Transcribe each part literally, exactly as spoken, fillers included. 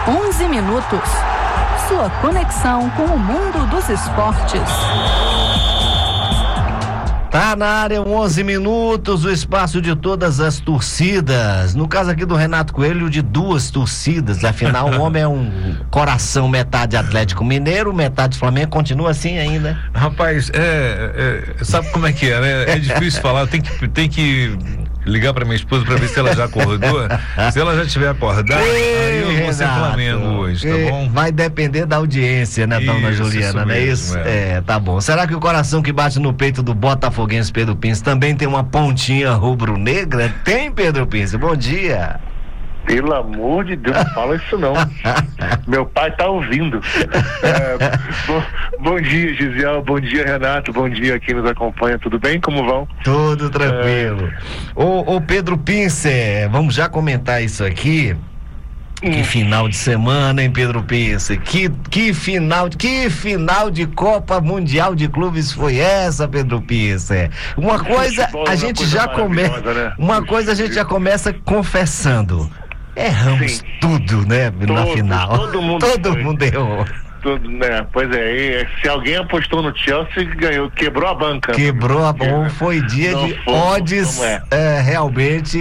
onze minutos. Sua conexão com o mundo dos esportes. Tá na área, onze minutos, o espaço de todas as torcidas. No caso aqui do Renato Coelho, de duas torcidas. Afinal, o homem é um coração, metade Atlético Mineiro, metade Flamengo. Continua assim ainda? Rapaz, é, é, sabe como é que é, né? É difícil falar, tem que, tem que ligar pra minha esposa pra ver se ela já acordou. Se ela já tiver acordado, aí eu vou ser Flamengo hoje, tá bom? Vai depender da audiência, né, dona Juliana, não é isso? É. é, tá bom. Será que o coração que bate no peito do botafoguense Pedro Pince também tem uma pontinha rubro-negra? Tem, Pedro Pince? Bom dia. Pelo amor de Deus, não fala isso não. Meu pai tá ouvindo. É, bom, bom dia, Gisele, bom dia, Renato, bom dia a quem nos acompanha, tudo bem? Como vão? Tudo tranquilo. É... Ô, ô Pedro Pince, vamos já comentar isso aqui. Hum. Que final de semana, hein, Pedro Pince? Que, que final, que final de Copa Mundial de Clubes foi essa, Pedro Pince? Uma coisa a gente já começa, né? Uma coisa a gente já começa confessando. Erramos Sim. tudo, né? Todo, na final. Todo mundo, todo mundo errou. Tudo, né? Pois é, e, se alguém apostou no Chelsea, ganhou, quebrou a banca. Quebrou a banca. Foi dia não de foi, odds é. É, realmente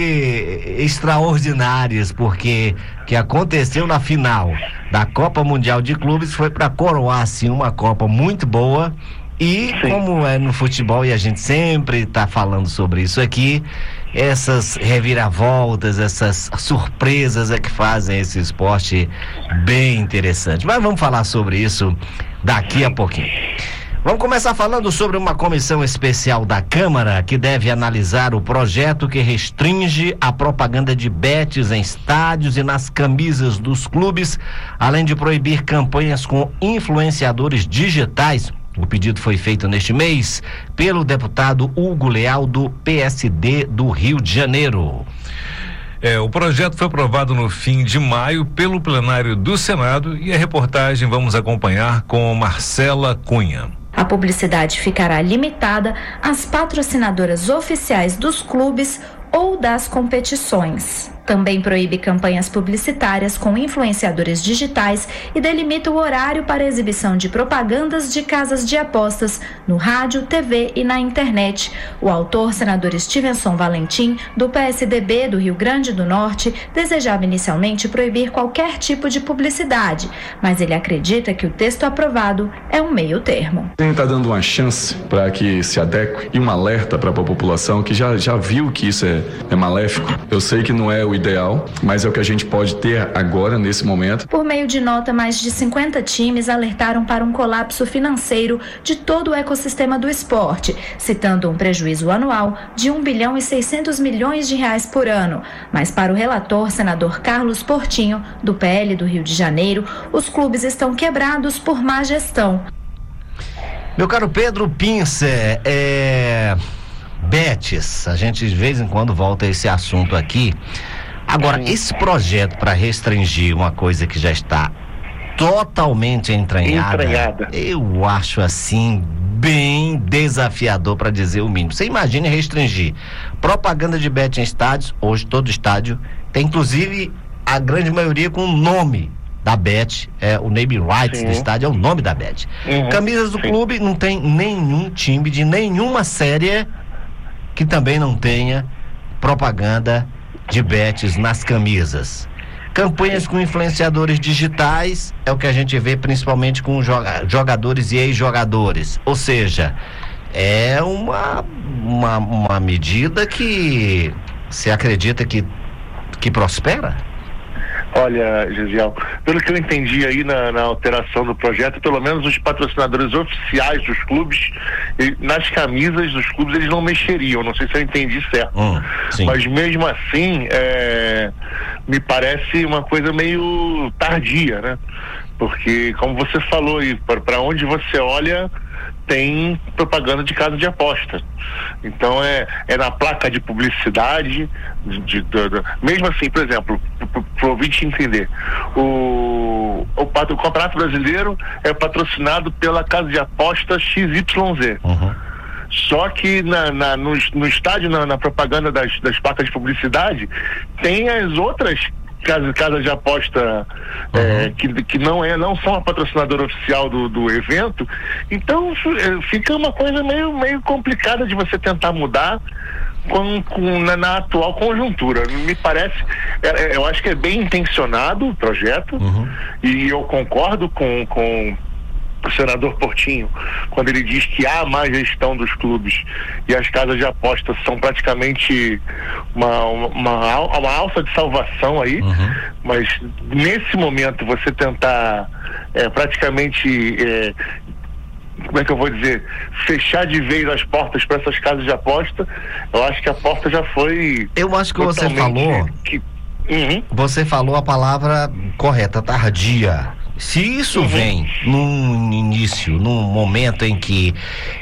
extraordinárias, porque o que aconteceu na final da Copa Mundial de Clubes foi para coroar assim uma Copa muito boa. E Sim. como é no futebol, e a gente sempre está falando sobre isso aqui, essas reviravoltas, essas surpresas é que fazem esse esporte bem interessante. Mas vamos falar sobre isso daqui a pouquinho. Vamos começar falando sobre uma comissão especial da Câmara que deve analisar o projeto que restringe a propaganda de bets em estádios e nas camisas dos clubes, além de proibir campanhas com influenciadores digitais. O pedido foi feito neste mês pelo deputado Hugo Leal, do P S D do Rio de Janeiro. É, o projeto foi aprovado no fim de maio pelo plenário do Senado e a reportagem vamos acompanhar com Marcela Cunha. A publicidade ficará limitada às patrocinadoras oficiais dos clubes ou das competições. Também proíbe campanhas publicitárias com influenciadores digitais e delimita o horário para exibição de propagandas de casas de apostas no rádio, T V e na internet. O autor, senador Stevenson Valentim, do P S D B do Rio Grande do Norte, desejava inicialmente proibir qualquer tipo de publicidade, mas ele acredita que o texto aprovado é um meio termo. A gente está dando uma chance para que se adeque e um alerta para a população que já, já viu que isso é, é maléfico. Eu sei que não é o ideal, mas é o que a gente pode ter agora, nesse momento. Por meio de nota, mais de cinquenta times alertaram para um colapso financeiro de todo o ecossistema do esporte, citando um prejuízo anual de um bilhão e seiscentos milhões de reais por ano. Mas para o relator, senador Carlos Portinho, do P L do Rio de Janeiro, os clubes estão quebrados por má gestão. Meu caro Pedro Pince, é... bets, a gente de vez em quando volta a esse assunto aqui. Agora, esse projeto para restringir uma coisa que já está totalmente entranhada, entranhada, eu acho assim bem desafiador, para dizer o mínimo. Você imagine restringir propaganda de bet em estádios. Hoje todo estádio tem, inclusive a grande maioria com o nome da Bet, é o name rights Sim. do estádio, é o nome da Bet. Uhum. Camisas do Sim. clube, não tem nenhum time de nenhuma série que também não tenha propaganda de bets nas camisas. Campanhas com influenciadores digitais é o que a gente vê principalmente com jogadores e ex-jogadores. Ou seja, é uma, uma, uma medida que você acredita que, que prospera? Olha, Gisiel, pelo que eu entendi aí na, na alteração do projeto, pelo menos os patrocinadores oficiais dos clubes, e, nas camisas dos clubes, eles não mexeriam. Não sei se eu entendi certo. Hum, mas mesmo assim, é, me parece uma coisa meio tardia, né? Porque, como você falou aí, para onde você olha, tem propaganda de casa de aposta. Então é, é na placa de publicidade, de, de, de, de, mesmo assim, por exemplo, para o ouvinte entender, o, o, o Campeonato Brasileiro é patrocinado pela casa de aposta X Y Z. Uhum. Só que na, na, no, no estádio, na, na propaganda das, das placas de publicidade, tem as outras casa, casa de aposta uhum. é, que, que não, é, não são a patrocinadora oficial do, do evento, então fica uma coisa meio, meio complicada de você tentar mudar com, com, na, na atual conjuntura. Me parece, é, eu acho que é bem intencionado o projeto uhum. e eu concordo com, com o senador Portinho, quando ele diz que há má gestão dos clubes e as casas de apostas são praticamente uma, uma, uma alça de salvação aí, uhum. mas nesse momento você tentar é, praticamente é, como é que eu vou dizer, fechar de vez as portas para essas casas de aposta, eu acho que a porta já foi... Eu acho que você falou que, uhum. você falou a palavra correta, tardia. Se isso uhum. vem num início, num momento em que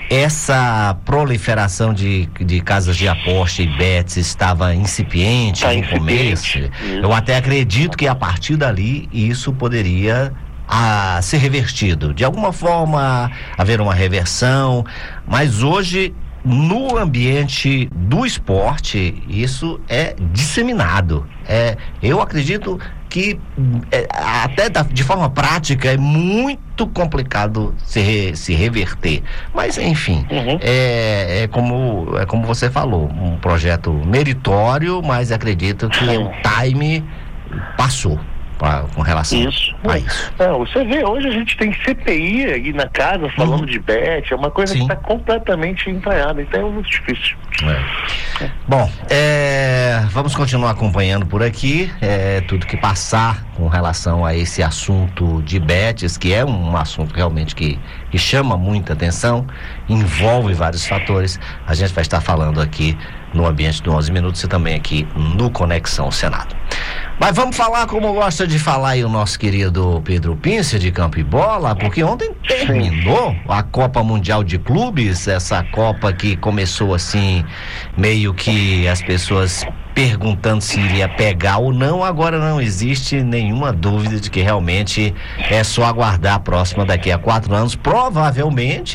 essa proliferação de, de casas de aposta e bets estava incipiente tá no incipiente. começo, uhum. eu até acredito que a partir dali isso poderia a, ser revertido. De alguma forma haver uma reversão, mas hoje no ambiente do esporte isso é disseminado. É, eu acredito que é, até da, de forma prática é muito complicado se, re, se reverter, mas enfim uhum. é, é, como, é como você falou, um projeto meritório, mas acredito que o time passou pra, com relação isso. a isso. É, você vê, hoje a gente tem C P I aí na casa falando uhum. de bet, é uma coisa Sim. que está completamente entranhada, então é muito difícil. É. É. Bom, é, vamos continuar acompanhando por aqui é, tudo que passar com relação a esse assunto de bets, que é um assunto realmente que, que chama muita atenção, envolve vários fatores. A gente vai estar falando aqui no Ambiente do onze Minutos e também aqui no Conexão Senado. Mas vamos falar como gosta de falar aí o nosso querido Pedro Pincer de Campo e Bola, porque ontem terminou a Copa Mundial de Clubes, essa Copa que começou assim, meio que as pessoas perguntando se iria pegar ou não. Agora não existe nenhuma dúvida de que realmente é só aguardar a próxima daqui a quatro anos, provavelmente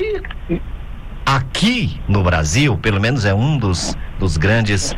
aqui no Brasil, pelo menos é um dos, dos grandes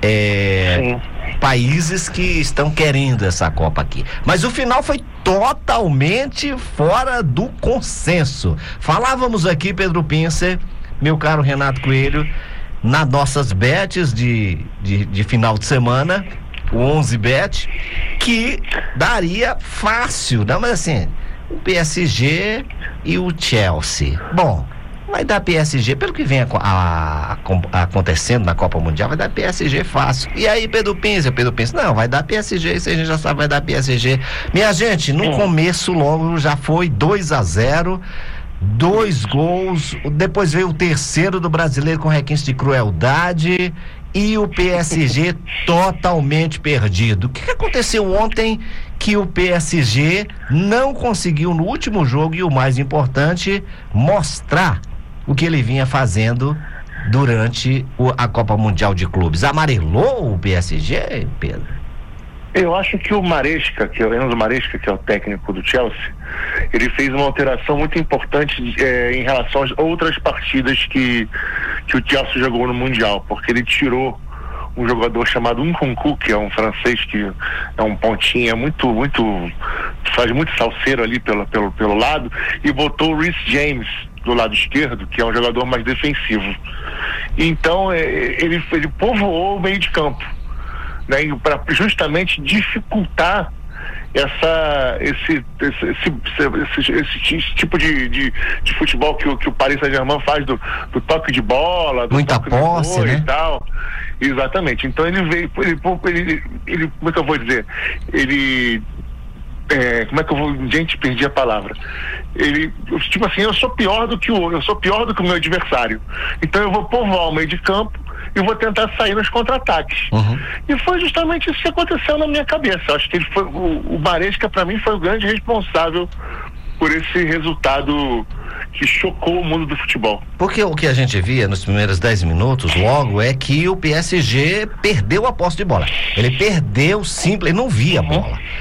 é, países que estão querendo essa Copa aqui. Mas o final foi totalmente fora do consenso. Falávamos aqui, Pedro Pincer, meu caro Renato Coelho, nas nossas bets de, de, de final de semana, o onze bet, que daria fácil, não, mas assim, o P S G e o Chelsea. Bom, vai dar P S G, pelo que vem a, a, a, acontecendo na Copa Mundial, vai dar P S G fácil. E aí, Pedro Pincer, Pedro Pincer, não, vai dar P S G, isso a gente já sabe, vai dar P S G. Minha gente, no começo logo já foi dois a zero, dois gols, depois veio o terceiro do brasileiro com requinte de crueldade e o P S G totalmente perdido. O que aconteceu ontem que o P S G não conseguiu no último jogo e, o mais importante, mostrar o que ele vinha fazendo durante o, a Copa Mundial de Clubes? Amarelou o P S G, Pedro? Eu acho que o Maresca, que é o Enzo Maresca, que é o técnico do Chelsea, ele fez uma alteração muito importante é, em relação às outras partidas que, que o Chelsea jogou no Mundial, porque ele tirou um jogador chamado Nkunku, que é um francês que é um pontinho, é muito, muito, faz muito salseiro ali pelo, pelo, pelo lado, e botou o Reece James do lado esquerdo, que é um jogador mais defensivo. Então é, ele, ele povoou o meio de campo, né, para justamente dificultar essa, esse, esse, esse, esse, esse, esse tipo de, de, de futebol que o, que o Paris Saint-Germain faz do, do toque de bola, do muita toque posse, né? E tal. Exatamente. Então ele veio, ele, ele, ele, como é que eu vou dizer? Ele, é, como é que eu vou, gente, perdi a palavra. Ele, tipo assim, eu sou pior do que o, eu sou pior do que o meu adversário. Então eu vou povoar o meio de campo e vou tentar sair nos contra-ataques. Uhum. E foi justamente isso que aconteceu na minha cabeça. Eu acho que ele foi, o, o Maresca, para mim, foi o grande responsável por esse resultado que chocou o mundo do futebol. Porque o que a gente via nos primeiros dez minutos, logo, é que o P S G perdeu a posse de bola. Ele perdeu simples, ele não via a bola.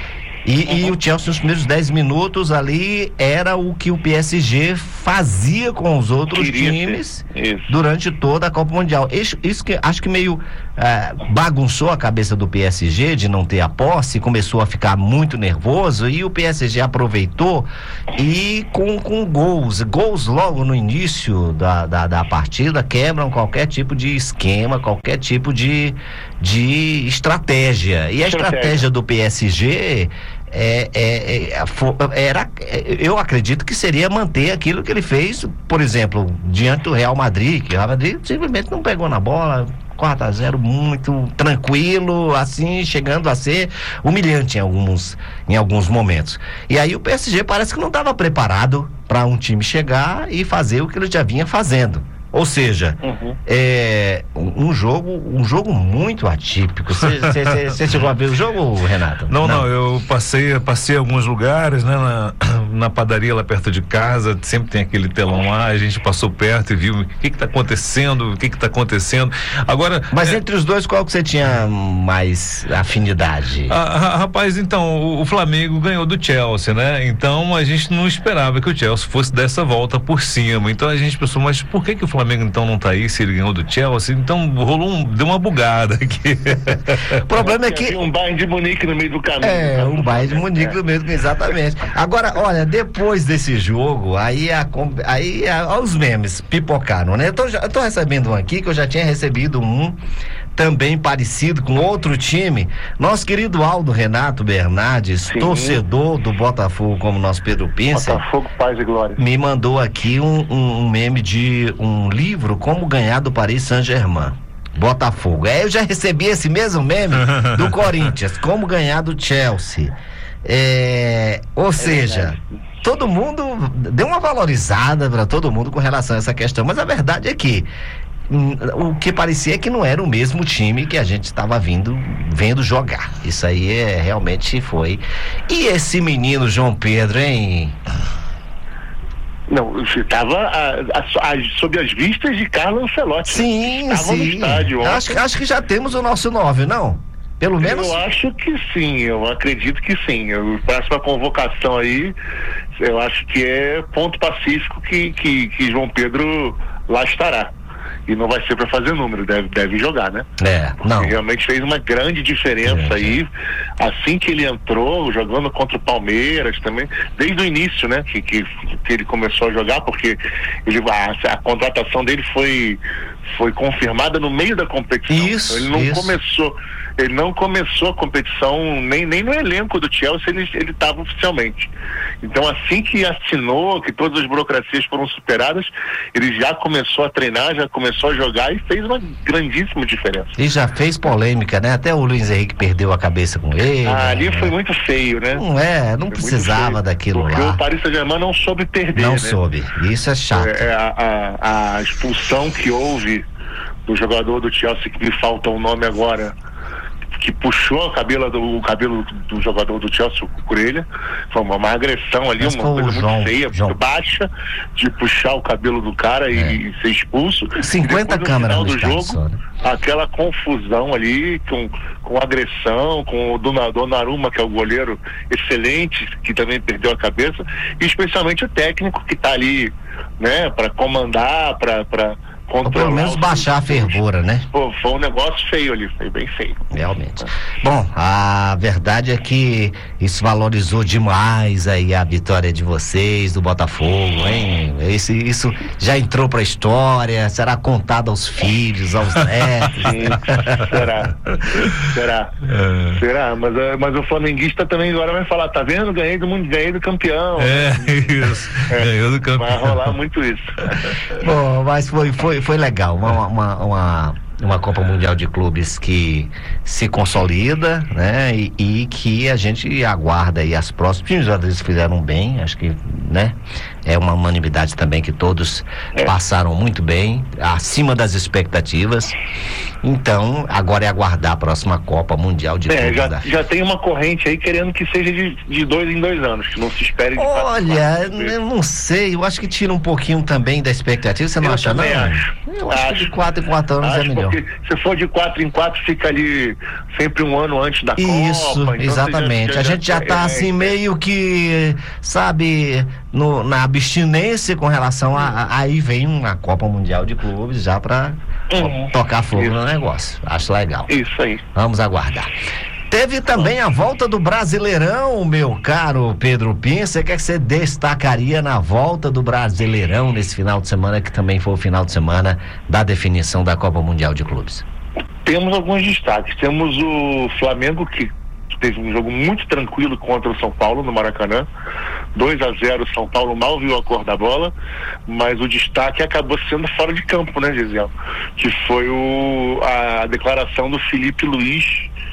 E, uhum. e o Chelsea nos primeiros dez minutos ali era o que o P S G fazia com os outros Queria times isso. durante toda a Copa Mundial. Isso, isso que acho que meio é, bagunçou a cabeça do P S G de não ter a posse, começou a ficar muito nervoso e o P S G aproveitou e com, com gols, gols logo no início da, da, da partida quebram qualquer tipo de esquema, qualquer tipo de, de estratégia. E a estratégia, estratégia do P S G É, é, é, era, eu acredito que seria manter aquilo que ele fez, por exemplo, diante do Real Madrid, que o Real Madrid simplesmente não pegou na bola, quatro a zero, muito tranquilo, assim, chegando a ser humilhante em alguns, em alguns momentos. E aí o P S G parece que não estava preparado para um time chegar e fazer o que ele já vinha fazendo. Ou seja, uhum. é, um jogo um jogo muito atípico. Você chegou a ver o jogo, Renato? Não, não, não, eu passei, passei alguns lugares, né, na, na padaria lá perto de casa, sempre tem aquele telão lá, a gente passou perto e viu o que que tá acontecendo, o que que tá acontecendo. Agora... Mas é, entre os dois, qual que você tinha mais afinidade? A, a, rapaz, então, o, o Flamengo ganhou do Chelsea, né? Então a gente não esperava que o Chelsea fosse dessa volta por cima. Então a gente pensou, mas por que que o Flamengo Flamengo então não tá aí, se ele ganhou do Chelsea, então rolou um, deu uma bugada aqui. O problema é que... um Bayern de Munique no meio do caminho. É, um Bayern de Munique no meio do caminho, exatamente. Agora, olha, depois desse jogo, aí, a, aí a, os memes pipocaram, né? Eu tô, eu tô recebendo um aqui, que eu já tinha recebido um também parecido com outro time. Nosso querido Aldo Renato Bernardes, Sim. torcedor do Botafogo, como nosso Pedro Pincer, Botafogo, paz e glória, me mandou aqui um, um, um meme de um livro, Como Ganhar do Paris Saint-Germain. Botafogo. É, eu já recebi esse mesmo meme do Corinthians, Como Ganhar do Chelsea. É, ou é seja, verdade. Todo mundo deu uma valorizada para todo mundo com relação a essa questão, mas a verdade é que o que parecia que não era o mesmo time que a gente estava vindo vendo jogar. Isso aí é, realmente foi. E esse menino João Pedro, hein? Não, estava sob as vistas de Carlo Ancelotti. Sim, estava sim. no estádio ontem. Acho, acho que já temos o nosso nove, não? Pelo menos. Eu acho que sim, eu acredito que sim. A próxima convocação aí, eu acho que é ponto pacífico que, que, que João Pedro lá estará. E não vai ser para fazer número, deve, deve jogar, né? É, não. Porque realmente fez uma grande diferença é, aí, assim que ele entrou, jogando contra o Palmeiras também, desde o início, né? Que, que, que ele começou a jogar, porque ele, a, a contratação dele foi, foi confirmada no meio da competição. Isso, ele não isso. começou, ele não começou a competição, nem, nem no elenco do Chelsea ele ele estava oficialmente. Então, assim que assinou, que todas as burocracias foram superadas, ele já começou a treinar, já começou a jogar e fez uma grandíssima diferença. E já fez polêmica, né? Até o Luiz Henrique perdeu a cabeça com ele. Ah, ali né? Foi muito feio, né? Não é, não foi precisava daquilo porque lá. Porque o Paris Saint-Germain não soube perder, Não né? soube, isso é chato. É, a, a, a expulsão que houve do jogador do Chelsea, que me falta o nome agora, que puxou a cabelo do, o cabelo do jogador do Chelsea, o Curelha, foi uma, uma agressão ali, Mas uma coisa muito João, feia, João. muito baixa, de puxar o cabelo do cara e, é. e ser expulso. cinquenta câmeras no final do jogo, só, né? Aquela confusão ali, com, com agressão, com o Donnarumma, que é o goleiro excelente, que também perdeu a cabeça, e especialmente o técnico que está ali, né, para comandar, para ou pelo menos baixar a fervura, né? Pô, foi um negócio feio ali, foi bem feio. Realmente. Bom, a verdade é que isso valorizou demais aí a vitória de vocês, do Botafogo, hein? Esse, isso já entrou pra história, será contado aos filhos, aos netos. Sim, será? Será? É. Será? Mas, mas o flamenguista também agora vai falar, tá vendo? Ganhei do mundo, ganhei do campeão. É, isso. É. Ganhou do campeão. Vai rolar muito isso. Bom, mas foi, foi Foi legal, uma, uma, uma, uma Copa Mundial de Clubes que se consolida, né? E, e que a gente aguarda aí as próximas. Os jogadores fizeram bem, acho que, né? É uma unanimidade também que todos é. passaram muito bem, acima das expectativas. Então, agora é aguardar a próxima Copa Mundial de É, Clubes já, da já tem uma corrente aí querendo que seja de, de dois em dois anos, que não se espere de Olha, quatro, quatro, eu não sei, eu acho que tira um pouquinho também da expectativa, você não Eu acha não? também acho. Eu acho, Acho. que de quatro em quatro anos é Acho melhor. porque se for de quatro em quatro, fica ali sempre um ano antes da Isso, Copa. então exatamente. você A gente já tá é, assim é, meio que, sabe, no, na abstinência com relação a, a- aí vem uma Copa Mundial de Clubes já pra Uhum. tocar fogo Isso. no negócio. Acho legal. Isso aí. Vamos aguardar. Teve também a volta do Brasileirão, meu caro Pedro Pince. O que é que você destacaria na volta do Brasileirão nesse final de semana, que também foi o final de semana da definição da Copa Mundial de Clubes? Temos alguns destaques. Temos o Flamengo, que teve um jogo muito tranquilo contra o São Paulo no Maracanã. dois a zero, São Paulo mal viu a cor da bola, mas o destaque acabou sendo fora de campo, né, Gisele? Que foi o, a declaração do Felipe Luiz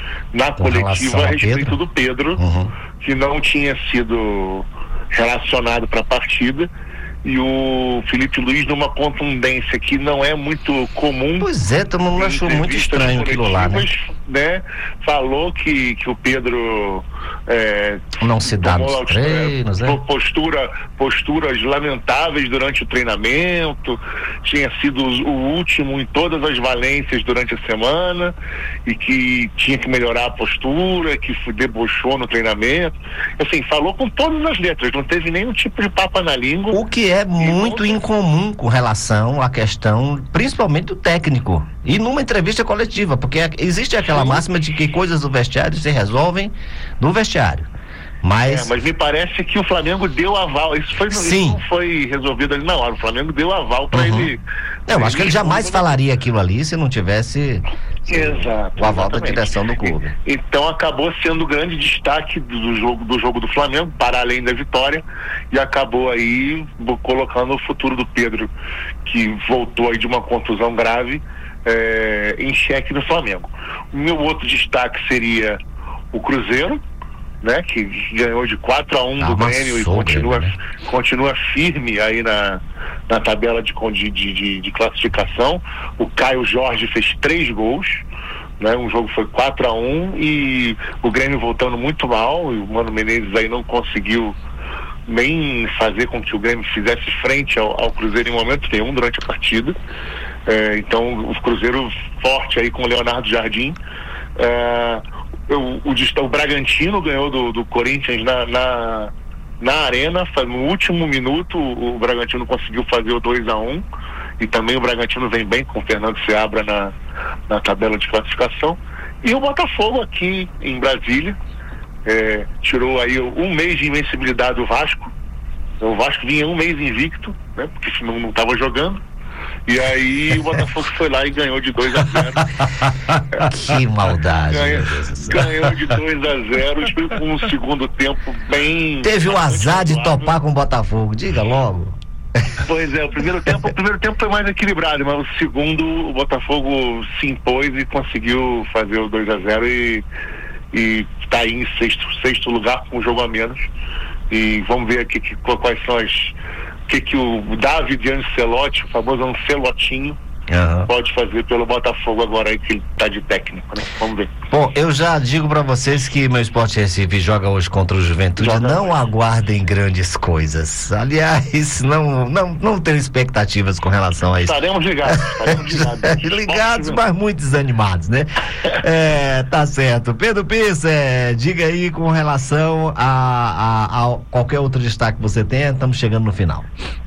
na Com relação coletiva a a respeito Pedro? do Pedro, Uhum. que não tinha sido relacionado para a partida. E o Felipe Luiz, numa contundência que não é muito comum. Pois é, todo mundo em achou muito entrevistas estranho aquilo lá, né? coletivas, né? Falou que, que o Pedro é, Não se dá tomou nos treinos, né? postura, posturas lamentáveis durante o treinamento, tinha sido o último em todas as valências durante a semana e que tinha que melhorar a postura, que debochou no treinamento. Assim, falou com todas as letras, não teve nenhum tipo de papa na língua. O que é muito incomum com relação à questão, principalmente do técnico. E numa entrevista coletiva, porque existe aquela máxima de que coisas do vestiário se resolvem no vestiário. Mas, É, mas me parece que o Flamengo deu aval. Isso, foi, isso Sim. não foi resolvido ali na hora. O Flamengo deu aval para Uhum. ele. eu acho que ele jamais falaria aquilo ali se não tivesse Exato. o aval da exatamente. direção do clube. E- Então acabou sendo o grande destaque do, do jogo, do jogo do Flamengo, para além da vitória, e acabou aí bo- colocando o futuro do Pedro, que voltou aí de uma contusão grave, é, em xeque no Flamengo. O meu outro destaque seria o Cruzeiro, né, que ganhou de quatro a um do Amassou Grêmio e o continua, Grêmio, né? continua firme aí na, na tabela de, con- de, de, de classificação. O Caio Jorge fez três gols, né? Um jogo foi quatro a um e o Grêmio voltando muito mal, e o Mano Menezes aí não conseguiu nem fazer com que o Grêmio fizesse frente ao, ao Cruzeiro em momento nenhum durante a partida. É, então o Cruzeiro forte aí com o Leonardo Jardim. É, o, o, dist- o Bragantino ganhou do, do Corinthians na, na, na Arena, fa- no último minuto o, o Bragantino conseguiu fazer o dois a um, e também o Bragantino vem bem com o Fernando Seabra na, na tabela de classificação. E o Botafogo aqui em Brasília é, tirou aí um mês de invencibilidade do Vasco. O Vasco vinha um mês invicto, né, porque não estava jogando. E aí o Botafogo foi lá e ganhou de dois a zero. Que maldade, Ganha- meu Deus do céu. ganhou de dois a zero com um segundo tempo bem... Teve o azar de razoável. topar com o Botafogo, diga logo. Pois é, o primeiro tempo, o primeiro tempo foi mais equilibrado, mas o segundo o Botafogo se impôs e conseguiu fazer o dois a zero e, e tá aí em sexto, sexto lugar com um jogo a menos. E vamos ver aqui que, quais são as... O que, que o David Ancelotti, o famoso Ancelotinho, Aham. pode fazer pelo Botafogo agora aí que ele tá de técnico, né? Vamos ver. Bom, eu já digo pra vocês que meu Sport Recife joga hoje contra o Juventude. Joga Não hoje. aguardem grandes coisas. Aliás, não, não, não tenho expectativas com relação a isso. Estaremos ligados, estaremos ligados. Ligados, mas muito desanimados, né? É, tá certo. Pedro Pisse, é, diga aí com relação a, a, a qualquer outro destaque que você tenha, estamos chegando no final.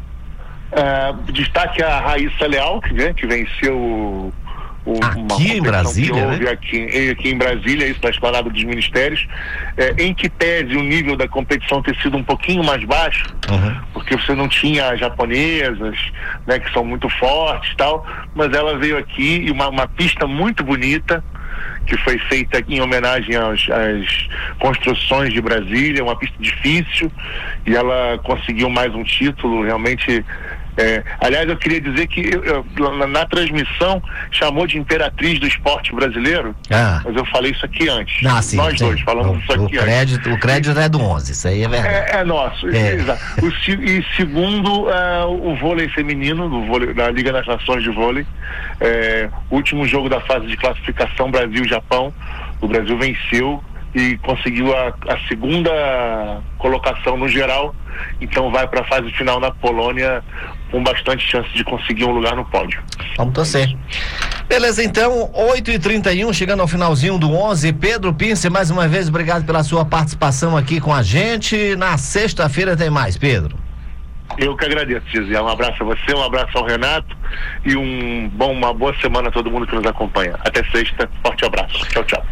É, destaque a Raíssa Leal, que, né, que venceu o, o, Aqui uma em competição Brasília, que houve né? aqui, aqui em Brasília, isso na Esplanada dos Ministérios, é, em que pese o nível da competição ter sido um pouquinho mais baixo, Uhum. porque você não tinha as japonesas, né, que são muito fortes e tal, mas ela veio aqui e uma, uma pista muito bonita, que foi feita em homenagem aos, às construções de Brasília, uma pista difícil, e ela conseguiu mais um título. Realmente É, aliás, eu queria dizer que eu, eu, na, na transmissão chamou de imperatriz do esporte brasileiro, ah. mas eu falei isso aqui antes. Ah, sim, Nós sim. dois falamos o, isso aqui o crédito, antes. O crédito é do onze, isso aí é verdade. É, é nosso, é. exato. O, e segundo, uh, o vôlei feminino, do vôlei, da Liga das Nações de Vôlei, é, último jogo da fase de classificação Brasil-Japão, o Brasil venceu e conseguiu a, a segunda colocação no geral, então vai para a fase final na Polônia com bastante chance de conseguir um lugar no pódio. Vamos torcer. Beleza, então, oito e trinta e um, chegando ao finalzinho do onze. Pedro Pince, mais uma vez, obrigado pela sua participação aqui com a gente. Na sexta-feira tem mais, Pedro. Eu que agradeço, Gisele. Um abraço a você, um abraço ao Renato e um bom, uma boa semana a todo mundo que nos acompanha. Até sexta, forte abraço. Tchau, tchau.